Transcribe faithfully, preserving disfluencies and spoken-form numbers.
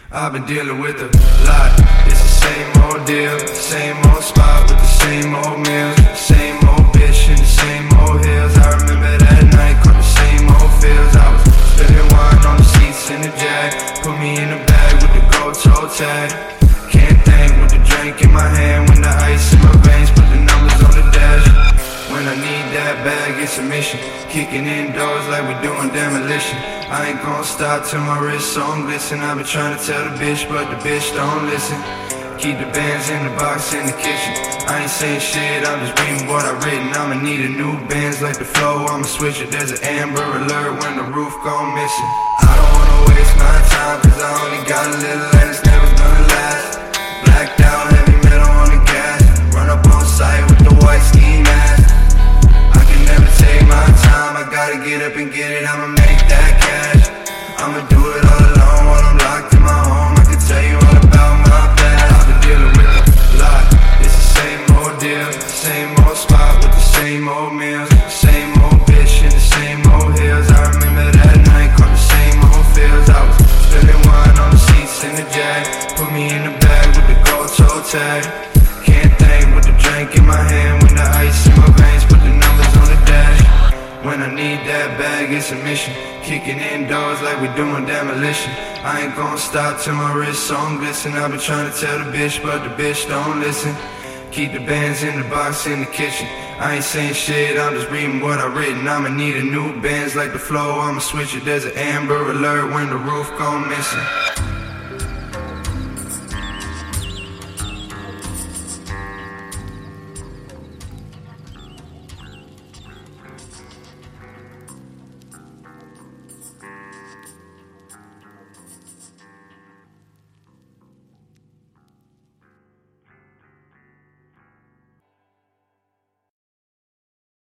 I've been dealing with a lot. It's the same old deal, same old spot with the same old meals, same old bitch in the same old hills. I remember that night, caught the same old feels. I was spilling wine on the seats in the Jag, put me in a bag with the gold toe tag. Can't think with the drink in my hand, when the ice in my veins, put the numbers on the dash. When I need that bag, it's a mission. Kicking indoors like we doing demolition. I ain't gon' stop till my wrist on glisten. I've been trying to tell the bitch, but the bitch don't listen. Keep the bands in the box in the kitchen. I ain't saying shit, I'm just reading what I've written. I'ma need a new Benz like the flow, I'ma switch it. There's an Amber Alert when the roof gone missing. I don't wanna waste my time, cause I only got a little and it's never gonna last. Blacked out, heavy metal on the gas. Run up on sight with the white ski mask. I can never take my time, I gotta get up and get it, I'ma make that cash. I'ma do it all alone while I'm locked in my home. I can tell you all about my past. I've been dealing with a lot. It's the same old deal, same old spot with the same old meals, same old bitch in the same old hills. I remember that night, caught the same old feels. I was spilling wine on the seats in the Jag, put me in the bag with the gold toe tag. Can't think with the drink in my hand, when the ice in my veins, put the numbers on the dash. When I need that bag, it's a mission. Kicking indoors like we doing demolition. I ain't gon' stop till my wrist on glisten. I've been trying to tell the bitch, but the bitch don't listen. Keep the bands in the box in the kitchen. I ain't saying shit, I'm just reading what I've written. I'ma need a new Benz like the flow, I'ma switch it. There's an Amber Alert when the roof gone missing.